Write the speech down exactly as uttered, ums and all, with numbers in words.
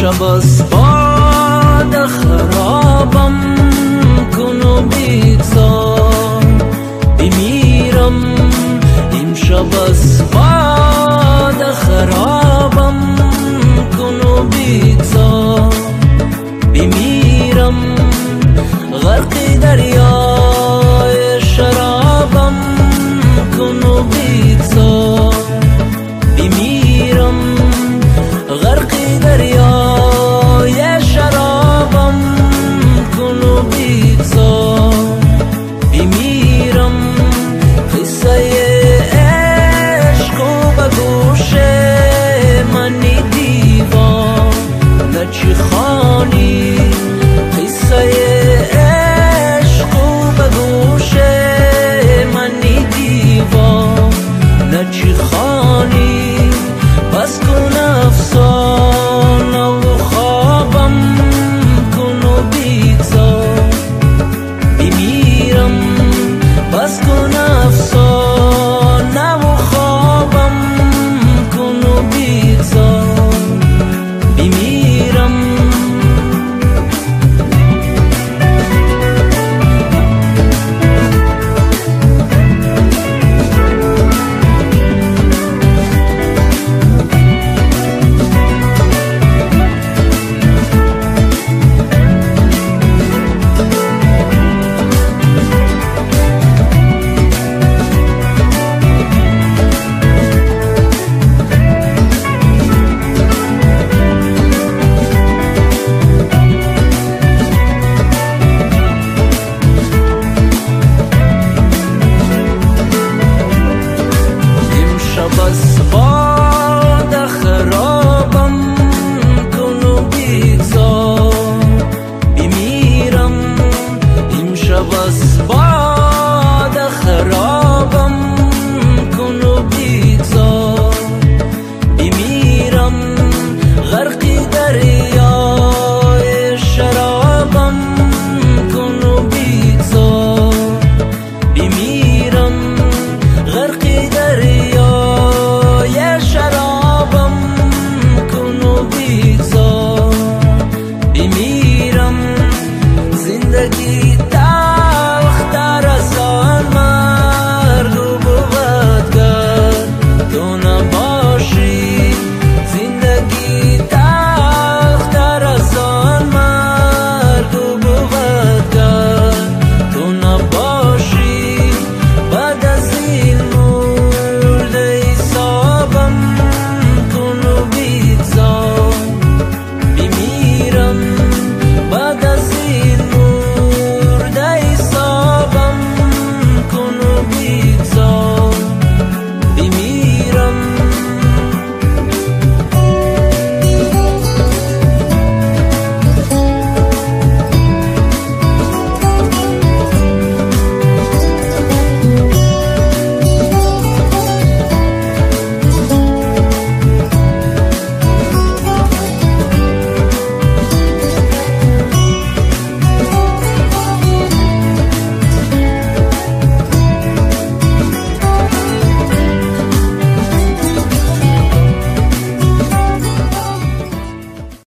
امشب از باد خرابم کن و بگذار بمیرم، امشب از باد خرابم کن و بگذار بمیرم، غرق دریای شرابم کن و بگذار بمیرم، غرق دریای شرابم کن و بگذار بمیرم. قصه عشق و به گوش من دیوانه چی خوانی، قصه عشق و به گوش من دیوانه چی خوانی، بس کن افسانه